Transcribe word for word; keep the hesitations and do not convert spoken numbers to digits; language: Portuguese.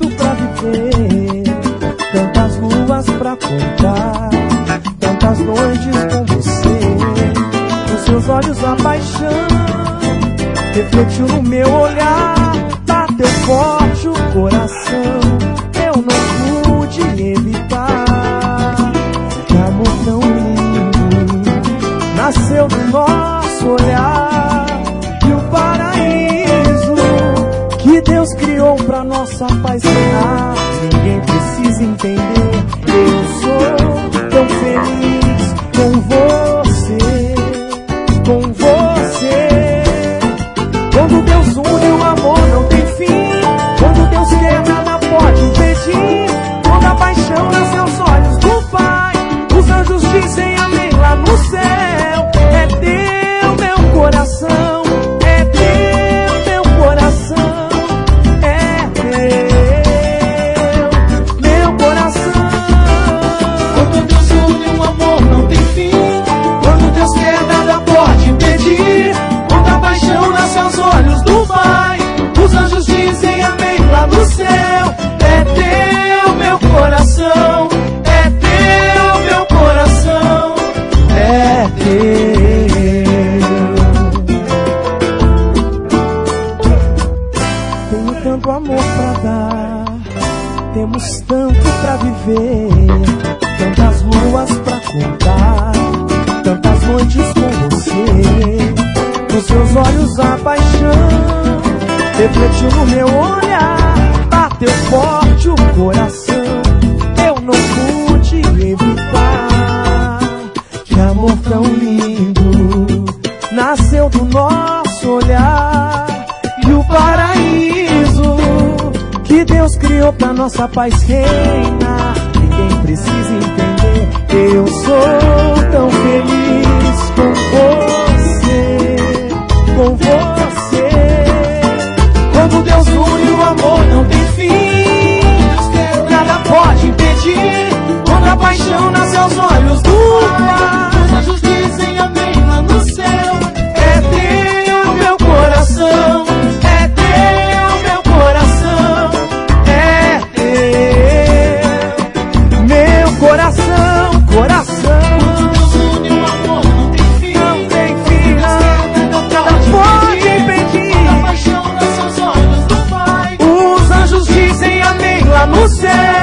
tanto pra viver, tantas luas pra contar, tantas noites com você. Nos seus olhos a paixão refletiu no meu olhar, bateu forte o coração, eu não pude evitar. Que amor tão lindo nasceu do nosso olhar, e o paraíso que Deus criou pra nossa paz reinar. Ninguém precisa entender, eu sou tão feliz com você, com você. Quando Deus une, o amor não tem fim. Quando Deus quer, nada pode impedir. Quando a paixão nasce aos olhos do Pai, os anjos dizem amém lá no céu. É teu meu coração, é teu meu coração, é teu meu coração. Quando Deus une, o amor não tem fim. Quando Deus quer, nada pode impedir. Quando a paixão nasce aos olhos do Pai, os anjos dizem amém lá no céu. É teu meu coração, é teu meu coração, é teu. Tenho tanto amor pra dar, temos tanto pra viver, tantas luas pra contar, tantas noites com você. Nos seus olhos a paixão refletiu no meu olhar, bateu forte o coração, eu não pude evitar. Que amor tão lindo nasceu do nosso olhar, e o paraíso que Deus criou pra nossa paz reinar. Ninguém precisa entender, eu sou tão feliz com você, com você. Quando Deus une, o amor não tem fim. Nada pode impedir. Quando a paixão nasce aos olhos do Pai, os anjos dizem amém lá no céu. É teu meu coração, é teu meu coração, é teu meu coração, coração. Quando Deus une, o amor não tem fim. Não tem fim, não. Nada pode impedir. A paixão nasce aos olhos do Pai, os anjos dizem amém lá no céu.